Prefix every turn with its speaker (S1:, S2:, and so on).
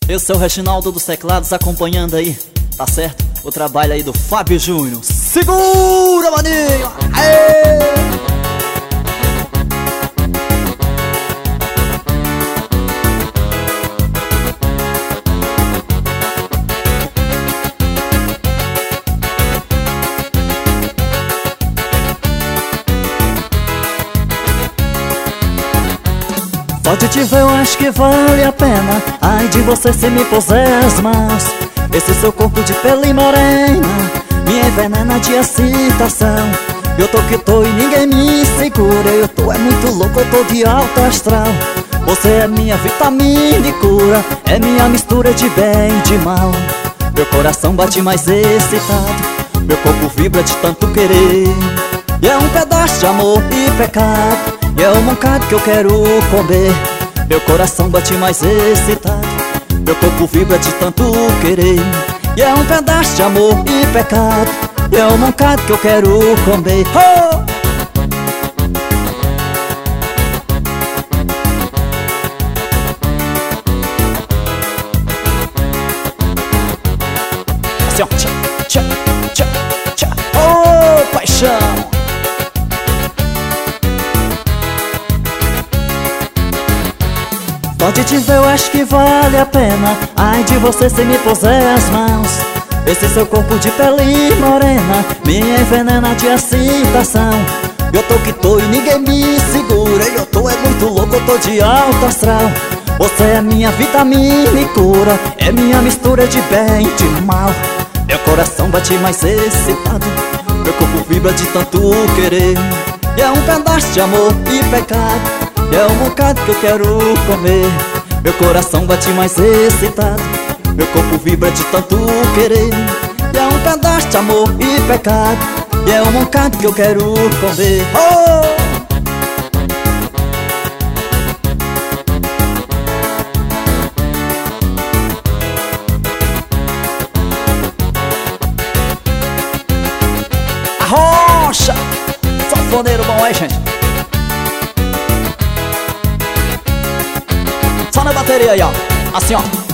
S1: Eu sou o Reginaldo dos teclados, acompanhando aí, tá certo? O trabalho aí do Fábio Júnior. Segura, maninho! Aê!
S2: Só de te ver eu acho que vale a pena. Ai de você se me puser as mãos. Esse seu corpo de pele morena me envenena de excitação. Eu tô que tô e ninguém me segura. Eu tô é muito louco, eu tô de alto astral. Você é minha vitamina e cura, é minha mistura de bem e de mal. Meu coração bate mais excitado, meu corpo vibra de tanto querer. E é um pedaço de amor e pecado, e é um bocado que eu quero comer. Meu coração bate mais excitado, meu corpo vibra de tanto querer. E é um pedaço de amor e pecado, e é um bocado que eu quero comer. Oh!
S1: Assim, ó, tchá, tchá, tchá, tchá. Oh, paixão!
S2: Só de te ver eu acho que vale a pena. Ai de você se me puser as mãos. Esse seu corpo de pele morena me envenena de excitação. Eu tô que tô e ninguém me segura. Eu tô é muito louco, eu tô de alto astral. Você é minha vitamina e cura, é minha mistura de bem e de mal. Meu coração bate mais excitado, meu corpo vibra de tanto querer. E é um pedaço de amor e pecado, e é um bocado que eu quero comer. Meu coração bate mais excitado, meu corpo vibra de tanto querer. E é um pedaço de amor e pecado, e é um bocado que eu quero comer. Oh!
S1: Arrocha! Sanfoneiro bom aí, gente. Só na bateria aí, ó. Assim, ó.